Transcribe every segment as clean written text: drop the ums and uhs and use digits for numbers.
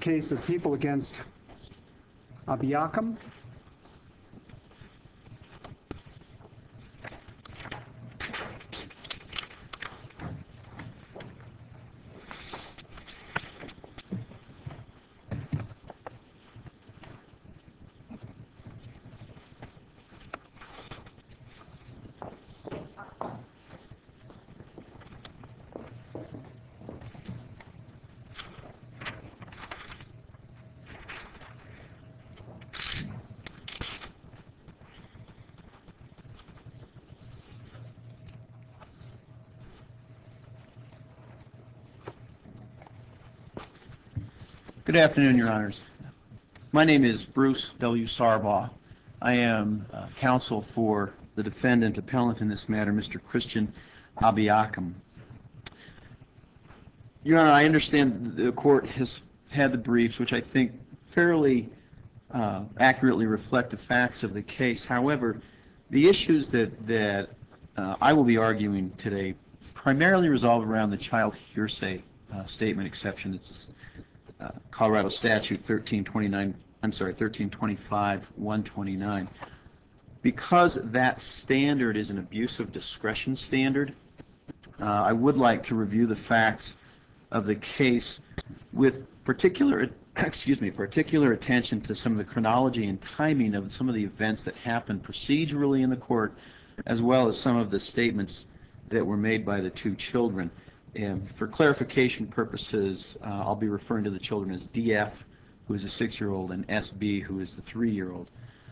case of People against Abiakham. Good afternoon, Your Honors. My name is Bruce W. Sarbaugh. I am counsel for the defendant appellant in this matter, Mr. Christian Abiakham. Your Honor, I understand the court has had the briefs, which I think fairly accurately reflect the facts of the case. However, the issues that I will be arguing today primarily resolve around the child hearsay statement exception. It's Colorado Statute 1325-129. Because that standard is an abuse of discretion standard, I would like to review the facts of the case with particular attention to some of the chronology and timing of some of the events that happened procedurally in the court, as well as some of the statements that were made by the two children. And for clarification purposes, I'll be referring to the children as DF, who is a 6-year-old, and SB, who is the 3-year-old.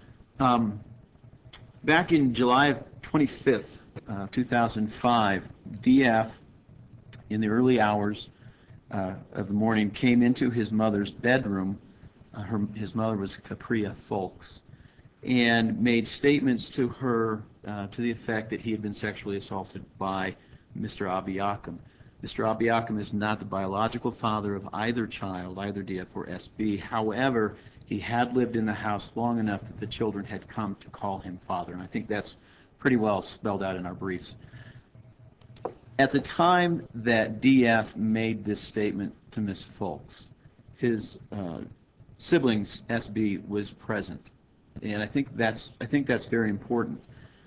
Back in July 25th, 2005, DF, in the early hours of the morning, came into his mother's bedroom. His mother was Capria Folks, and made statements to her to the effect that he had been sexually assaulted by Mr. Abiakham. Mr. Abiakham is not the biological father of either child, either DF or SB. However, he had lived in the house long enough that the children had come to call him father, and I think that's pretty well spelled out in our briefs. At the time that DF made this statement to Ms. Folks, his siblings, SB, was present, and I think that's very important.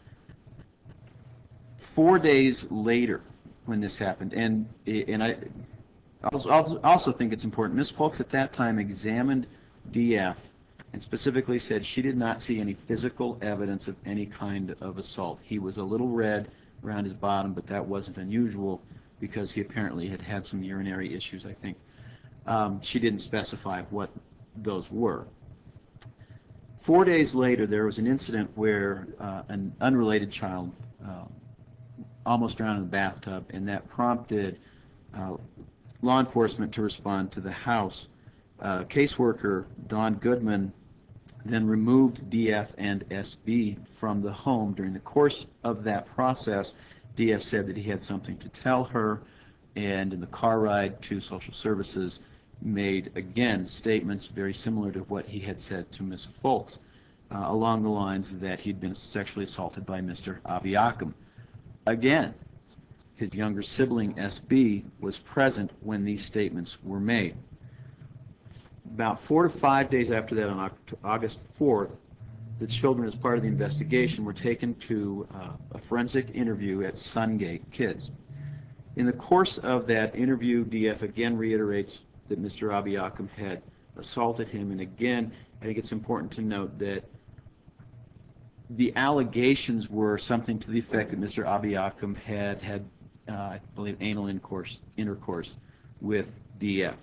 4 days later, when this happened, and I also think it's important, Ms. Folks at that time examined DF and specifically said she did not see any physical evidence of any kind of assault. He was a little red around his bottom, but that wasn't unusual because he apparently had had some urinary issues, I think. She didn't specify what those were. 4 days later, there was an incident where an unrelated child almost drowned in the bathtub, and that prompted law enforcement to respond to the house. Caseworker Don Goodman then removed DF and SB from the home. During the course of that process, DF said that he had something to tell her, and in the car ride to social services made, again, statements very similar to what he had said to Ms. Folks, along the lines that he'd been sexually assaulted by Mr. Abiakham. Again, his younger sibling, SB, was present when these statements were made. About 4 to 5 days after that, on August 4th, the children, as part of the investigation, were taken to a forensic interview at Sungate Kids. In the course of that interview, DF again reiterates that Mr. Abiakham had assaulted him, and again, I think it's important to note that the allegations were something to the effect that Mr. Abiakham had I believe, anal intercourse with DF.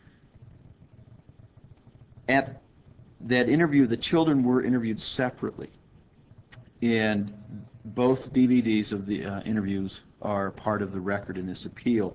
At that interview, the children were interviewed separately, and both DVDs of the interviews are part of the record in this appeal.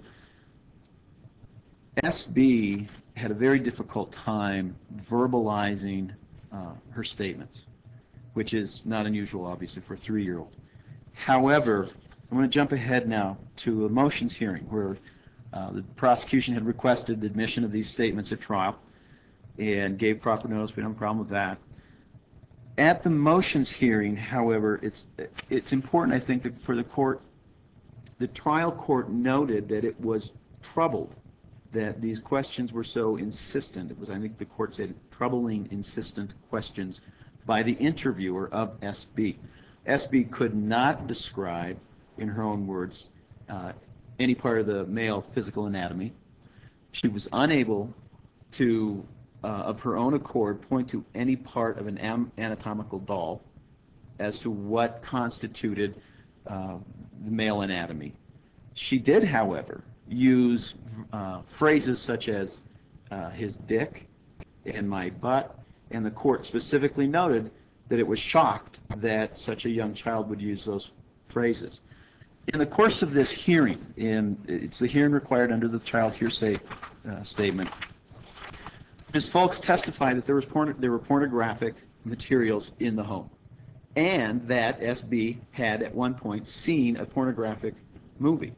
SB had a very difficult time verbalizing her statements, which is not unusual, obviously, for a 3-year-old. However, I'm going to jump ahead now to a motions hearing where the prosecution had requested the admission of these statements at trial and gave proper notice. We don't have a problem with that. At the motions hearing, however, it's important, I think, that for the court, the trial court noted that it was troubled that these questions were so insistent. It was, I think the court said, troubling, insistent questions by the interviewer of SB. SB could not describe, in her own words, any part of the male physical anatomy. She was unable to, of her own accord, point to any part of an anatomical doll as to what constituted the male anatomy. She did, however, use phrases such as his dick and my butt, and the court specifically noted that it was shocked that such a young child would use those phrases. In the course of this hearing, it's the hearing required under the child hearsay statement, Ms. Fulks testified that there were pornographic materials in the home, and that SB had at one point seen a pornographic movie.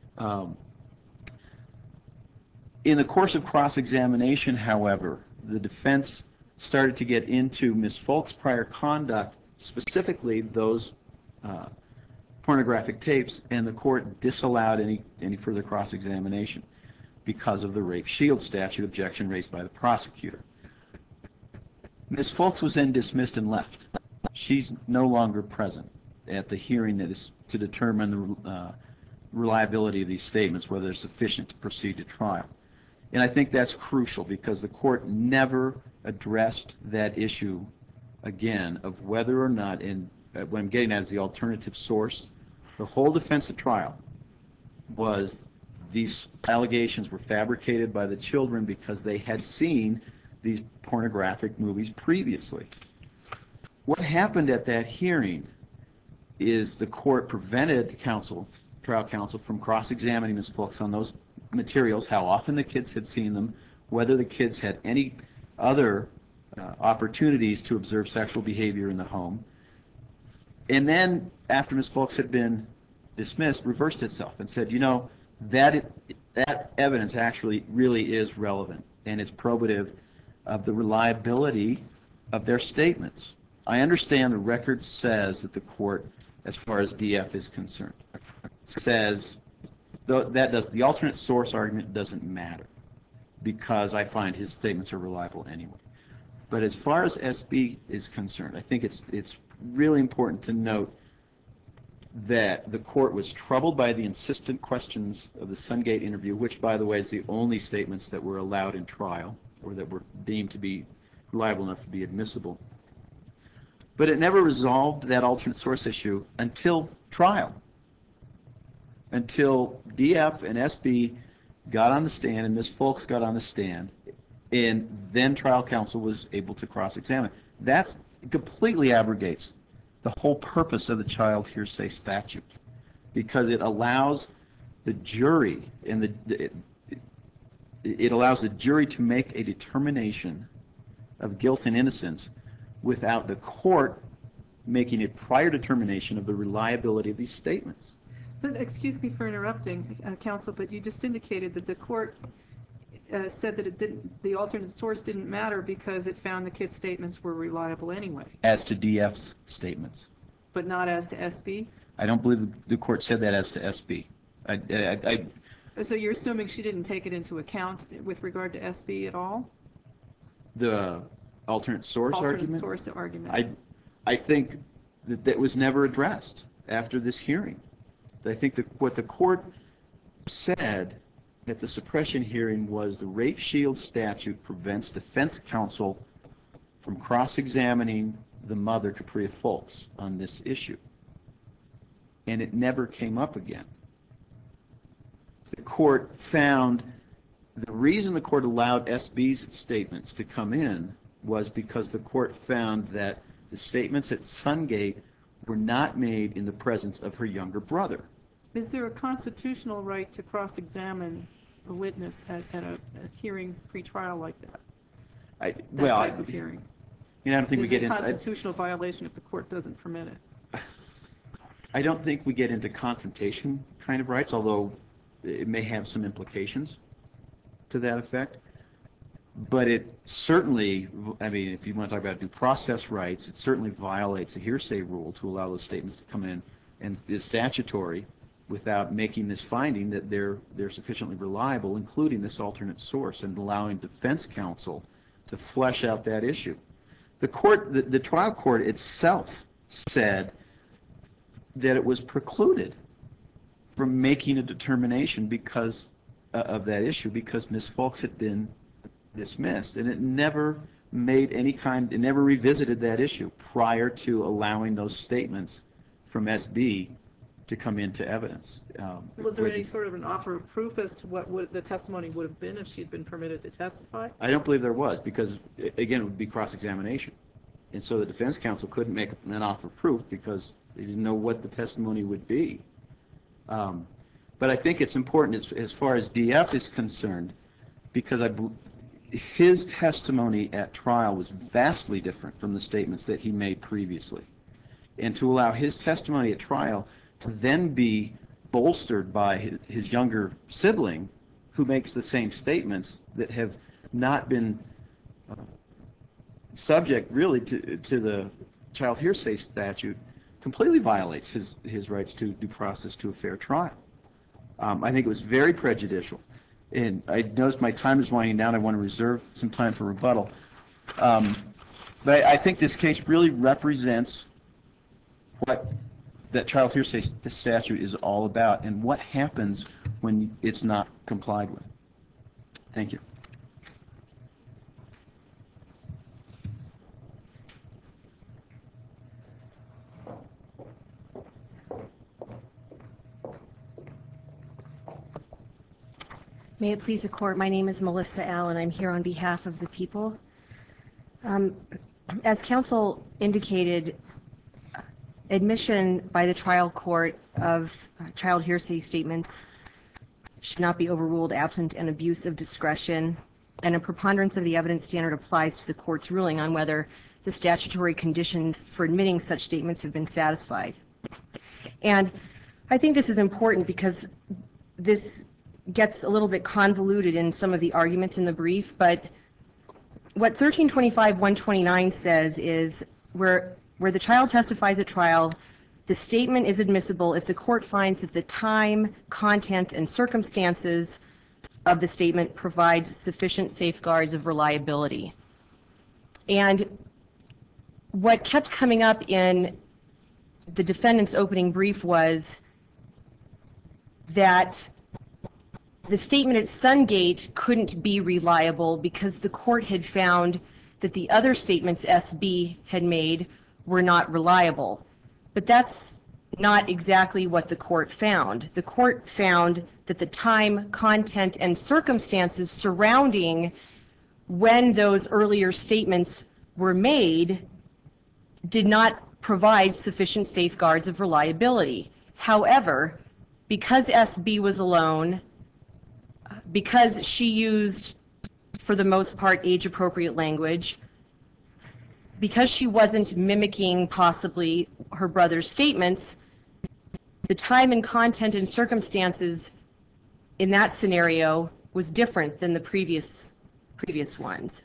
In the course of cross-examination, however, the defense started to get into Ms. Fulks' prior conduct, specifically those pornographic tapes, and the court disallowed any further cross-examination because of the rape shield statute objection raised by the prosecutor. Ms. Fulks was then dismissed and left. She's no longer present at the hearing that is to determine the reliability of these statements, whether they're sufficient to proceed to trial. And I think that's crucial because the court never addressed that issue again of whether or not, and what I'm getting at is the alternative source. The whole defense at trial was these allegations were fabricated by the children because they had seen these pornographic movies previously. What happened at that hearing is the court prevented trial counsel from cross-examining Ms. Fulks on those materials, how often the kids had seen them, whether the kids had any other opportunities to observe sexual behavior in the home. And then, after Ms. Fulks had been dismissed, reversed itself and said, you know, that evidence actually really is relevant, and it's probative of the reliability of their statements. I understand the record says that the court, as far as DF is concerned, says the alternate source argument doesn't matter because I find his statements are reliable anyway. But as far as SB is concerned, I think it's really important to note that the court was troubled by the insistent questions of the Sungate interview, which, by the way, is the only statements that were allowed in trial or that were deemed to be reliable enough to be admissible. But it never resolved that alternate source issue until trial, until DF and SB got on the stand and Ms. Fulks got on the stand, and then trial counsel was able to cross-examine. That completely abrogates the whole purpose of the child hearsay statute, because it allows the jury it allows the jury to make a determination of guilt and innocence without the court making a prior determination of the reliability of these statements. But excuse me for interrupting, counsel, but you just indicated that the court said that the alternate source didn't matter because it found the kids' statements were reliable anyway. As to DF's statements. But not as to SB? I don't believe the court said that as to SB. So you're assuming she didn't take it into account with regard to SB at all? The alternate source argument? Alternate source argument. I think that was never addressed after this hearing. I think that what the court said at the suppression hearing was the rape shield statute prevents defense counsel from cross-examining the mother, Capria Fulks, on this issue. And it never came up again. The court found the reason the court allowed SB's statements to come in was because the court found that the statements at Sungate were not made in the presence of her younger brother. Is there a constitutional right to cross-examine a witness at a hearing pre-trial like that? Type of hearing. I don't think we get into. into Is it a constitutional violation if the court doesn't permit it? I don't think we get into confrontation kind of rights, although it may have some implications to that effect. But it certainly, I mean, if you want to talk about due process rights, it certainly violates a hearsay rule to allow those statements to come in, and is statutory without making this finding that they're sufficiently reliable, including this alternate source, and allowing defense counsel to flesh out that issue. The trial court itself said that it was precluded from making a determination because of that issue, because Ms. Fulks had been dismissed, and it never it never revisited that issue prior to allowing those statements from SB to come into evidence. Was there any sort of an offer of proof as to what the testimony would have been if she had been permitted to testify? I don't believe there was, because, again, it would be cross-examination. And so the defense counsel couldn't make an offer of proof because they didn't know what the testimony would be. But I think it's important as far as DF is concerned, because his testimony at trial was vastly different from the statements that he made previously. And to allow his testimony at trial to then be bolstered by his younger sibling, who makes the same statements that have not been subject really to the child hearsay statute, completely violates his rights to due process to a fair trial. I think it was very prejudicial. And I notice my time is winding down. I want to reserve some time for rebuttal. But I think this case really represents what that child hearsay statute is all about and what happens when it's not complied with. Thank you. May it please the court, my name is Melissa Allen. I'm here on behalf of the people. As counsel indicated, admission by the trial court of child hearsay statements should not be overruled absent an abuse of discretion, and a preponderance of the evidence standard applies to the court's ruling on whether the statutory conditions for admitting such statements have been satisfied. And I think this is important because this gets a little bit convoluted in some of the arguments in the brief, but what 1325-129 says is where the child testifies at trial, the statement is admissible if the court finds that the time, content, and circumstances of the statement provide sufficient safeguards of reliability. And what kept coming up in the defendant's opening brief was that the statement at Sungate couldn't be reliable because the court had found that the other statements SB had made were not reliable. But that's not exactly what the court found. The court found that the time, content, and circumstances surrounding when those earlier statements were made did not provide sufficient safeguards of reliability. However, because SB was alone, because she used, for the most part, age-appropriate language, because she wasn't mimicking possibly her brother's statements, the time and content and circumstances in that scenario was different than the previous ones.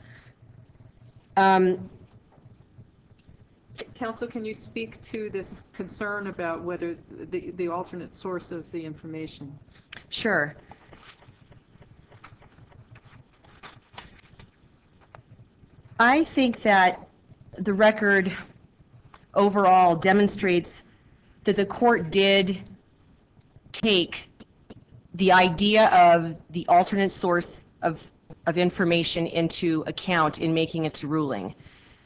Counsel, can you speak to this concern about whether the alternate source of the information? Sure. I think that the record overall demonstrates that the court did take the idea of the alternate source of information into account in making its ruling.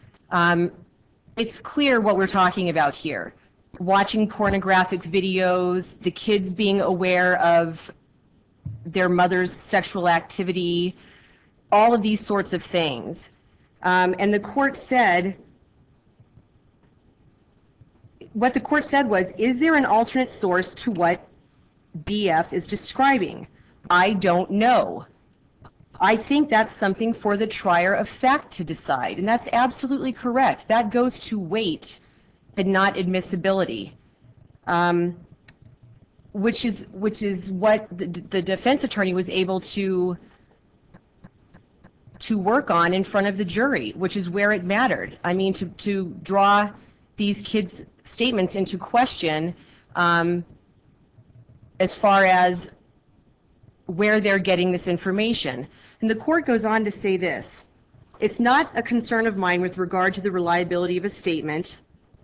It's clear what we're talking about here. Watching pornographic videos, the kids being aware of their mother's sexual activity, all of these sorts of things. And the court said, what the court said was, is there an alternate source to what DF is describing? I don't know. I think that's something for the trier of fact to decide, and that's absolutely correct. That goes to weight and not admissibility, which is what the defense attorney was able to work on in front of the jury, which is where it mattered. I mean, to draw these kids' statements into question as far as where they're getting this information. And the court goes on to say this: it's not a concern of mine with regard to the reliability of a statement.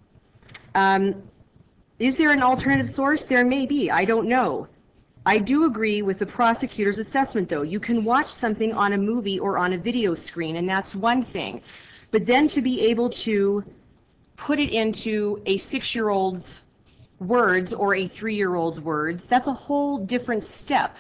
Is there an alternative source? There may be. I don't know. I do agree with the prosecutor's assessment, though. You can watch something on a movie or on a video screen, and that's one thing. But then to be able to put it into a 6-year-old's words or a 3-year-old's words, that's a whole different step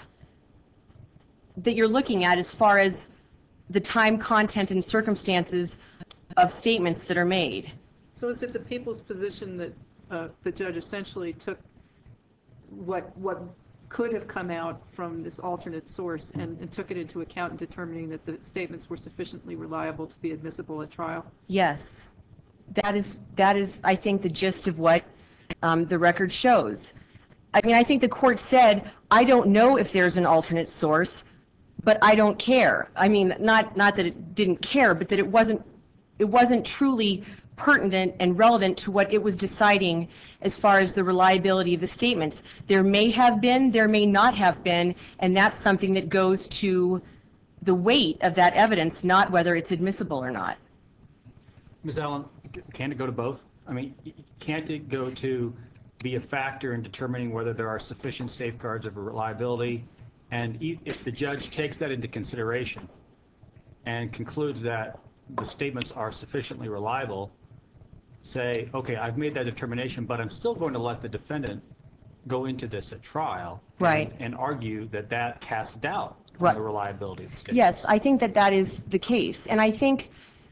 that you're looking at as far as the time, content, and circumstances of statements that are made. So is it the people's position that the judge essentially took what could have come out from this alternate source and took it into account in determining that the statements were sufficiently reliable to be admissible at trial? Yes. That is, I think, the gist of what the record shows. I mean, I think the court said, I don't know if there's an alternate source, but I don't care. I mean, not that it didn't care, but that it wasn't truly pertinent and relevant to what it was deciding as far as the reliability of the statements. There may have been, there may not have been, and that's something that goes to the weight of that evidence, not whether it's admissible or not. Ms. Allen, can it go to both? I mean, can't it go to be a factor in determining whether there are sufficient safeguards of reliability? And if the judge takes that into consideration and concludes that the statements are sufficiently reliable, say, okay, I've made that determination, but I'm still going to let the defendant go into this at trial, Right, and argue that that casts doubt Right. on the reliability of the statement. Yes, I think that is the case. And I think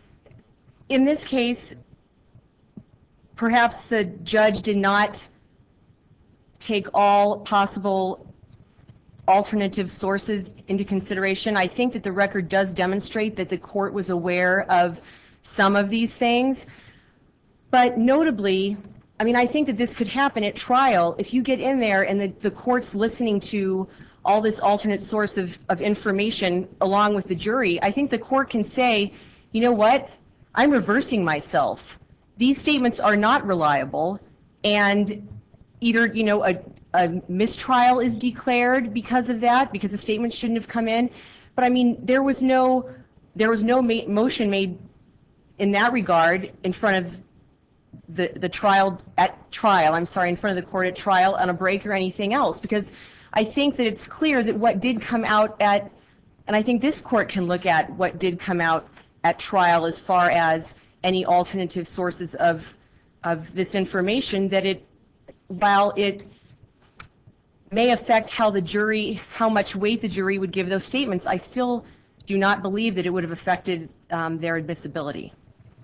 in this case, perhaps the judge did not take all possible alternative sources into consideration. I think that the record does demonstrate that the court was aware of some of these things. But notably, I mean, I think that this could happen at trial. If you get in there and the court's listening to all this alternate source of information along with the jury, I think the court can say, you know what, I'm reversing myself. These statements are not reliable, and either, you know, a mistrial is declared because of that, because the statement shouldn't have come in. But I mean, there was no motion made in that regard in front of the in front of the court at trial on a break or anything else, because I think that it's clear that what did come out and I think this court can look at what did come out at trial as far as any alternative sources of this information, that while it may affect how much weight the jury would give those statements, I still do not believe that it would have affected their admissibility.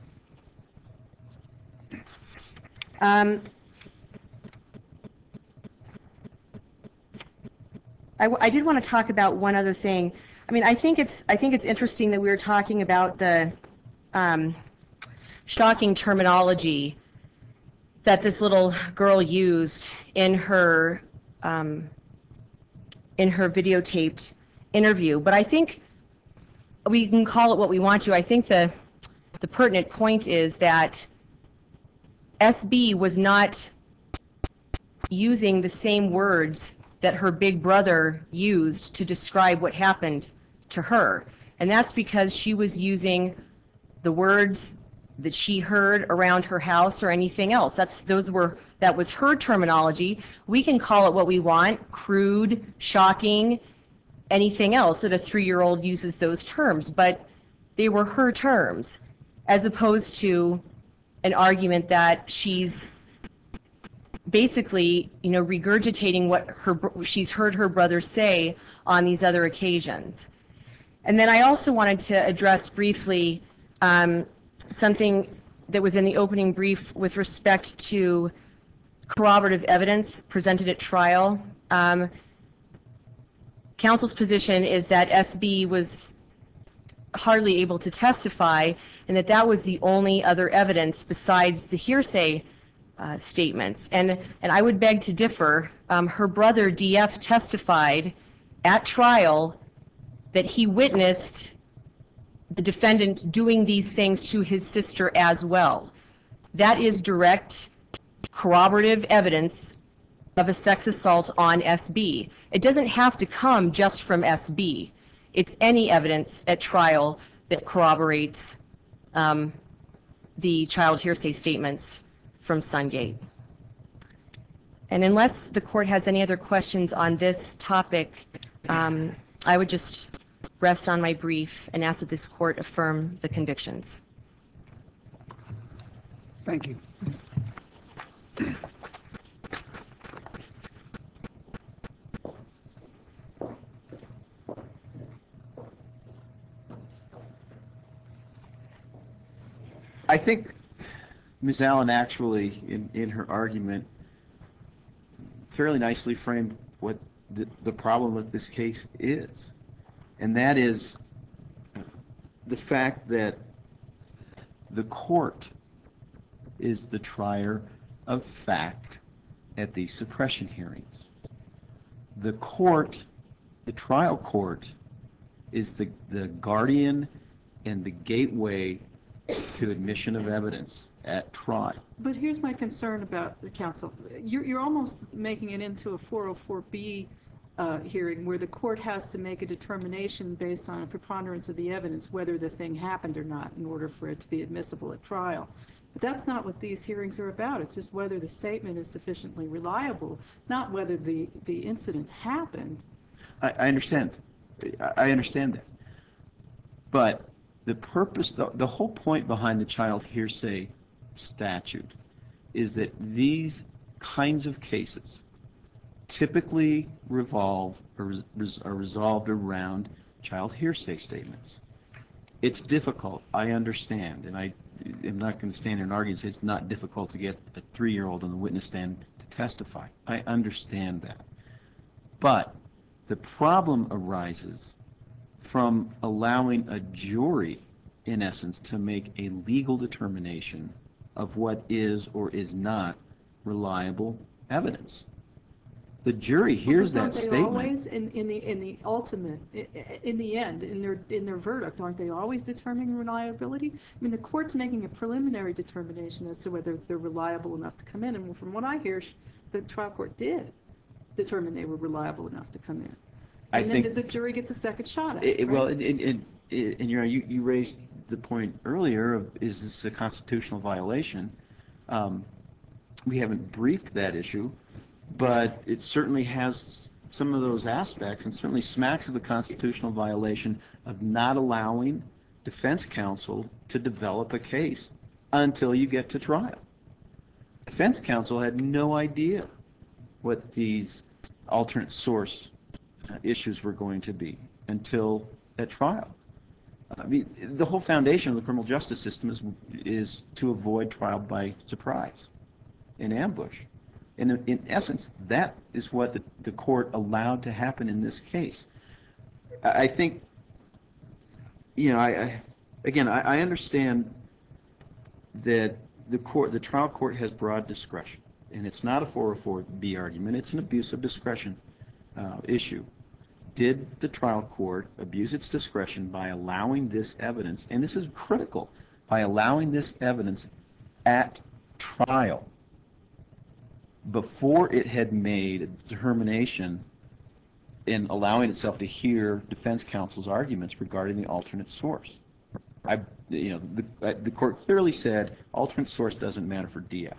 I did want to talk about one other thing. I mean, I think it's interesting that we were talking about the shocking terminology that this little girl used in her videotaped interview. But I think we can call it what we want to. I think the pertinent point is that SB was not using the same words that her big brother used to describe what happened to her. And that's because she was using the words that she heard around her house or anything else. That was her terminology. We can call it what we want: crude, shocking, anything else that a 3-year-old uses those terms, but they were her terms, as opposed to an argument that she's basically, you know, regurgitating what she's heard her brother say on these other occasions. And then I also wanted to address briefly something that was in the opening brief with respect to corroborative evidence presented at trial. Counsel's position is that SB was hardly able to testify, and that was the only other evidence besides the hearsay statements. And I would beg to differ. Her brother, DF, testified at trial that he witnessed the defendant doing these things to his sister as well. That is direct corroborative evidence of a sex assault on SB. It doesn't have to come just from SB. It's any evidence at trial that corroborates the child hearsay statements from Sungate. And unless the court has any other questions on this topic, I would just rest on my brief and ask that this court affirm the convictions. Thank you. I think Ms. Allen actually, in her argument, fairly nicely framed what the problem with this case is. And that is the fact that the court is the trier of fact at these suppression hearings. The court, the trial court, is the guardian and the gateway to admission of evidence at trial. But here's my concern about the counsel. You're almost making it into a 404B hearing where the court has to make a determination based on a preponderance of the evidence whether the thing happened or not in order for it to be admissible at trial. But that's not what these hearings are about. It's just whether the statement is sufficiently reliable, not whether the incident happened. I understand. I understand that. But the purpose, the whole point behind the child hearsay statute is that these kinds of cases typically revolve or are resolved around child hearsay statements. It's difficult, I understand, and I am not going to stand here and argue and say it's not difficult to get a 3-year-old on the witness stand to testify. I understand that. But the problem arises from allowing a jury, in essence, to make a legal determination of what is or is not reliable evidence. The jury hears that statement. Aren't they always, in the ultimate, in the end, in their verdict, aren't they always determining reliability? I mean, the court's making a preliminary determination as to whether they're reliable enough to come in. And from what I hear, the trial court did determine they were reliable enough to come in. And then the jury gets a second shot at it. Well, and you raised the point earlier of, is this a constitutional violation? We haven't briefed that issue, but it certainly has some of those aspects and certainly smacks of a constitutional violation of not allowing defense counsel to develop a case until you get to trial. Defense counsel had no idea what these alternate source issues were going to be until at trial. I mean, the whole foundation of the criminal justice system is to avoid trial by surprise and ambush. And in essence, that is what the court allowed to happen in this case. I think, I understand that the trial court has broad discretion, and it's not a 404B argument, it's an abuse of discretion issue. Did the trial court abuse its discretion by allowing this evidence, and this is critical, by allowing this evidence at trial before it had made a determination in allowing itself to hear defense counsel's arguments regarding the alternate source? The court clearly said alternate source doesn't matter for DF.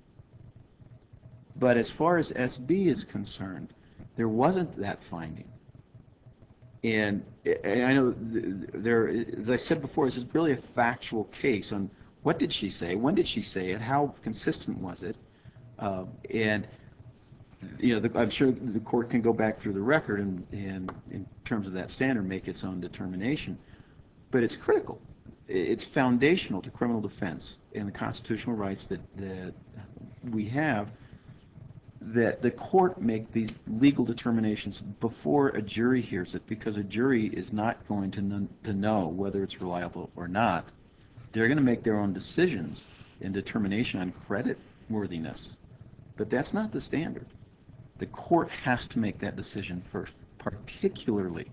But as far as SB is concerned, there wasn't that finding. And I know as I said before, this is really a factual case on what did she say, when did she say it, how consistent was it, and I'm sure the court can go back through the record and in terms of that standard make its own determination. But it's critical. It's foundational to criminal defense and the constitutional rights that we have, that the court make these legal determinations before a jury hears it, because a jury is not going to know whether it's reliable or not. They're going to make their own decisions and determination on credit worthiness. But that's not the standard. The court has to make that decision first, particularly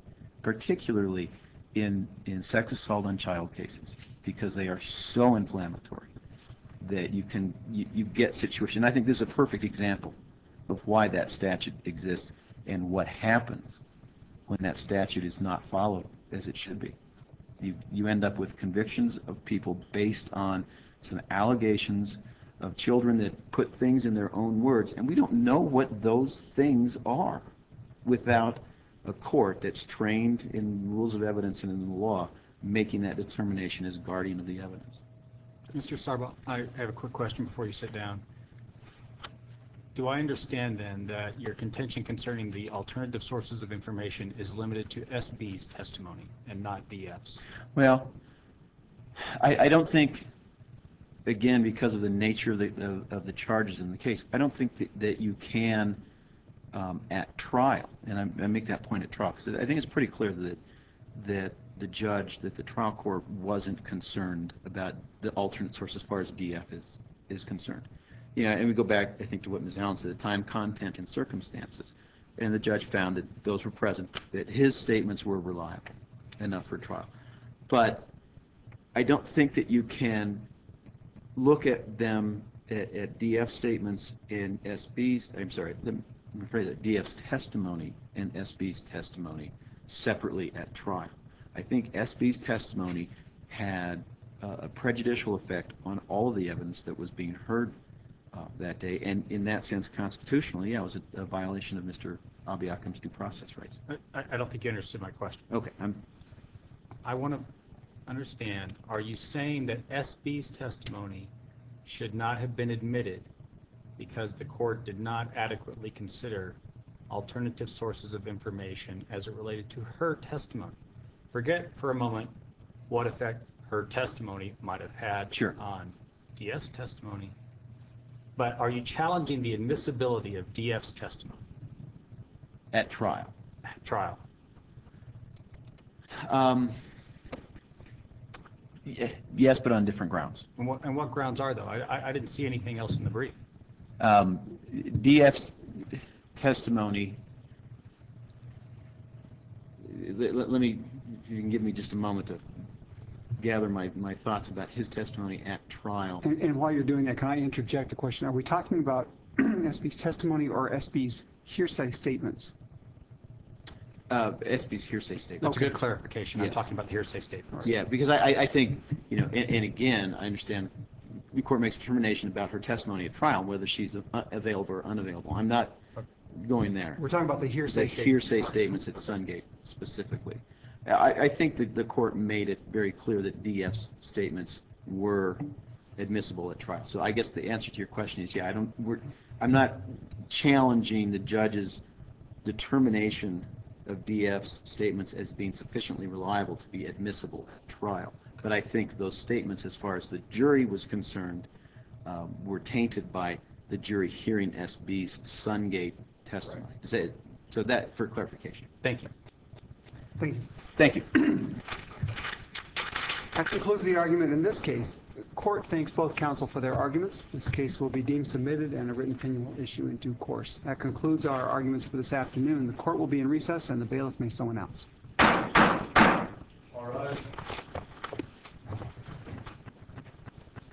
in sex assault on child cases, because they are so inflammatory that you get situations. I think this is a perfect example of why that statute exists and what happens when that statute is not followed as it should be. You end up with convictions of people based on some allegations of children that put things in their own words, and we don't know what those things are without a court that's trained in rules of evidence and in the law making that determination as guardian of the evidence. Mr. Sarba, I have a quick question before you sit down. Do I understand then that your contention concerning the alternative sources of information is limited to SB's testimony and not DF's? Well, I don't think, again, because of the nature of the charges in the case, I don't think that you can at trial, and I make that point at trial, because I think it's pretty clear that the judge, that the trial court wasn't concerned about the alternate source as far as DF is concerned. You know, and we go back, I think, to what Ms. Allen said, the time, content, and circumstances. And the judge found that those were present, that his statements were reliable enough for trial. But I don't think that you can look at them, at DF statements in SB's, I'm sorry, I'm afraid that DF's testimony and SB's testimony separately at trial. I think SB's testimony had a prejudicial effect on all of the evidence that was being heard that day, and in that sense, constitutionally, yeah, it was a violation of Mr. Abiakam's due process rights. I don't think you understood my question. Okay. I want to understand, are you saying that SB's testimony should not have been admitted because the court did not adequately consider alternative sources of information as it related to her testimony? Forget for a moment what effect her testimony might have had Sure. on DF's testimony, but are you challenging the admissibility of DF's testimony At trial. at trial? Yes, but on different grounds. And what grounds are those? I didn't see anything else in the brief. DF's testimony, let me, if you can give me just a moment to gather my thoughts about his testimony at trial. And while you're doing that, can I interject a question? Are we talking about SB's testimony or SB's hearsay statements? SB's hearsay statement. That's a good clarification. I'm Yes. talking about the hearsay statements. Yeah, because I think, you know, and again, I understand the court makes a determination about her testimony at trial, whether she's available or unavailable. I'm not going there. We're talking about the hearsay The statements. hearsay statements at Sungate specifically. I think that the court made it very clear that DF's statements were admissible at trial. So I guess the answer to your question is, yeah, I'm not challenging the judge's determination of DF's statements as being sufficiently reliable to be admissible at trial. But I think those statements, as far as the jury was concerned, were tainted by the jury hearing SB's Sungate testimony. So that, for clarification. Thank you. Thank you. Thank you. That concludes the argument in this case. The court thanks both counsel for their arguments. This case will be deemed submitted and a written opinion will issue in due course. That concludes our arguments for this afternoon. The court will be in recess and the bailiff may so announce. All right.